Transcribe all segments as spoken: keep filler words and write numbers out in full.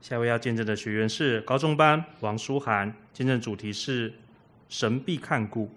下一位要见证的学员是高中班王书涵，见证主题是神必看顾。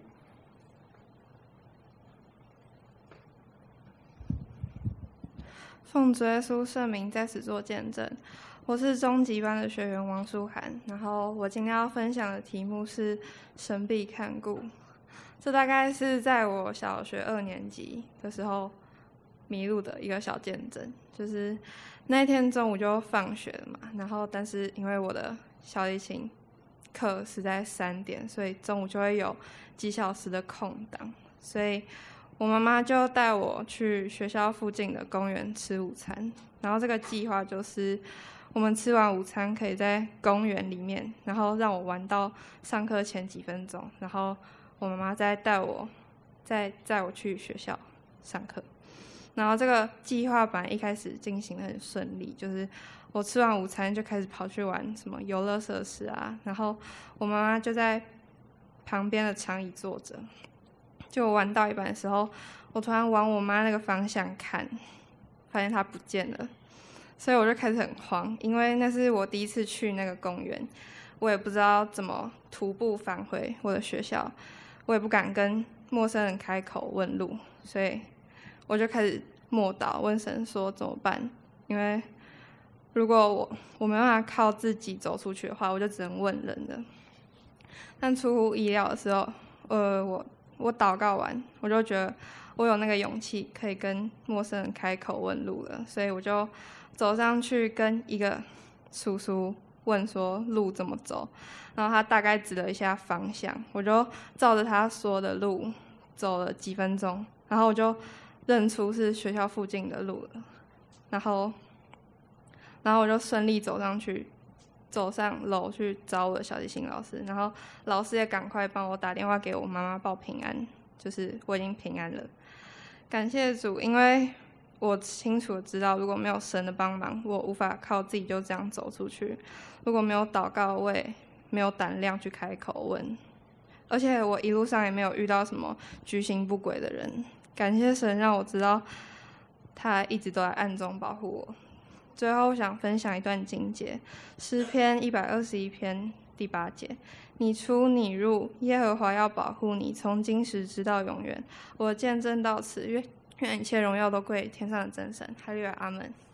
奉主耶稣圣名在此做见证。我是中级班的学员王书涵，然后我今天要分享的题目是神必看顾。这大概是在我小学二年级的时候迷路的一个小见证，就是那一天中午就放学了嘛，然后但是因为我的小提琴课是在三点，所以中午就会有几小时的空档，所以我妈妈就带我去学校附近的公园吃午餐。然后这个计划就是我们吃完午餐可以在公园里面，然后让我玩到上课前几分钟，然后我妈妈再带我再载我去学校上课。然后这个计划本来一开始进行得很顺利，就是我吃完午餐就开始跑去玩什么游乐设施啊，然后我妈妈就在旁边的长椅坐着。就我玩到一半的时候，我突然往我妈那个方向看，发现她不见了，所以我就开始很慌，因为那是我第一次去那个公园，我也不知道怎么徒步返回我的学校，我也不敢跟陌生人开口问路，所以我就开始默祷问神说怎么办，因为如果我我没办法靠自己走出去的话，我就只能问人了。但出乎意料的时候，呃，我我祷告完，我就觉得我有那个勇气可以跟陌生人开口问路了，所以我就走上去跟一个叔叔问说路怎么走，然后他大概指了一下方向，我就照着他说的路走了几分钟，然后我就认出是学校附近的路了，然后然后我就顺利走上去，走上楼去找我的小提琴老师，然后老师也赶快帮我打电话给我妈妈报平安，就是我已经平安了。感谢主，因为我清楚的知道，如果没有神的帮忙，我无法靠自己就这样走出去。如果没有祷告，我也没有胆量去开口问，而且我一路上也没有遇到什么居心不轨的人。感谢神让我知道，他一直都在暗中保护我。最后，我想分享一段经节，诗篇一百二十一篇第八节：你出你入，耶和华要保护你，从今时直到永远。我见证到此，愿愿一切荣耀都归天上的真神。哈利路亚，阿门。